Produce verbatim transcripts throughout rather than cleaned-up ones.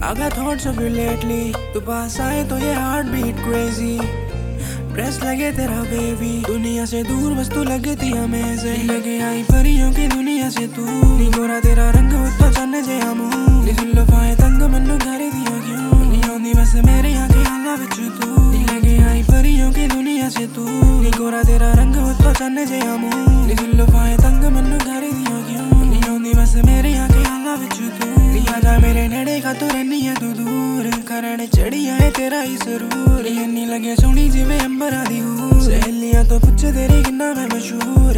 I got thoughts of you lately. तू पास आए तो ये हार्ट बीट क्रेजी, प्रेस लगे तेरा बेबी। दुनिया से दूर बस तू लगती हमें से, लगे आई परियों की दुनिया से तू। नी गोरा तेरा रंग उत्तो चन्ने जे हमू, नी सुल्लो फाए तंग मन्नू घरे दिया क्यों। नी होंदी बस मेरे आंखें हाला विच तू, नी लगे आई परियों की दुनिया से तू। नी गोरा तेरा रंग उत्तो चन्ने जे हमू, नी सुल्लो फाए तंग मन्नू घरे दिया क्यों। नी होंदी बस मेरे आंखें हाला विच तू। नी आजा मेरे नेड़े का तू रहनी है तू दूर, करने चढ़ी आए तेरा ही जरूर। ये नी लगे सोनी जिवे अंबर आदि हूर, सहेलियां तो पूछे तेरी किन्ना मैं मशहूर।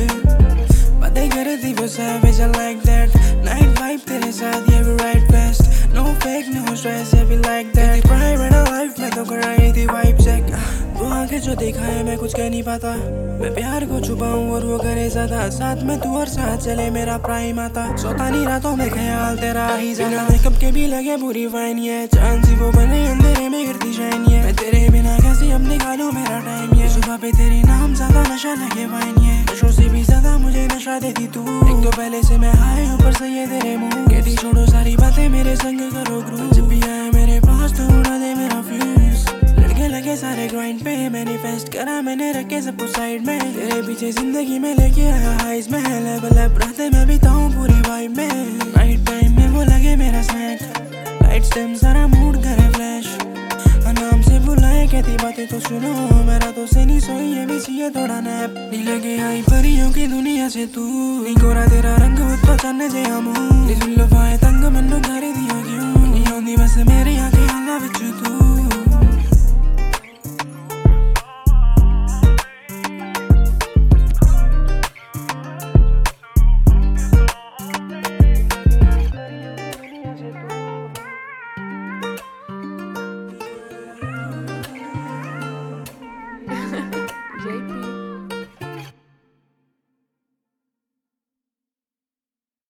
पता कर दी वो savage I like that, night vibe तेरे साथ ये भी right best, no fake no stress ये भी like that। private life में तो कराई थी vibe check, वो आंखें जो दिखाए मैं कुछ कह नहीं पाता। मैं प्यार को छुपाऊं और वो करे ज्यादा, साथ में तू और साथ चले मेरा प्राइम आता। सोता नहीं रातों में ख्याल तेरा ही जाना, मेकअप के भी लगे बुरी फाइन ये चांद सी वो बने अंधेरे में गिरती शाइन ये। मैं तेरे बिना कैसे अब निकालूं मेरा टाइम ये, सुबह पे तेरे नाम ज्यादा नशा लगे वाइन ये। नशों से भी ज्यादा मुझे नशा देती तू, एक तो पहले से मैं हाई ऊपर से ये तेरे मुंह। कहती छोड़ो सारी बातें मेरे संग करो ग्रुप, जब भी आए मेरे पास तो उड़ा दे मेरा फ्यूज। लड़के लगे सारे ग्राइंड पे मैनिफेस्ट करा मैंने, रखे सब कुछ साइड में। तेरे पीछे जिंदगी में लेके आया हाइज में, लेवल अप रहते मैं भी ताऊं पूरी वाइब में। नाइट टाइम में वो लगे मेरा स्नैक, लाइट स्टेम सारा मूड करे फ्लैश। नाम से बुलाए कहती बातें तो सुनो, मेरा तो से नहीं सोई ये भी चाहिए थोड़ा नैप। नी लगे आई परियों की दुनिया से तू, नी गोरा तेरा रंग उत्तो चन्ने जे हमू, नी सुल्लो फाए तंग मन्नू घरे दिया क्यों। नी होंदी बस मेरी आंखें हाला विच तू। J P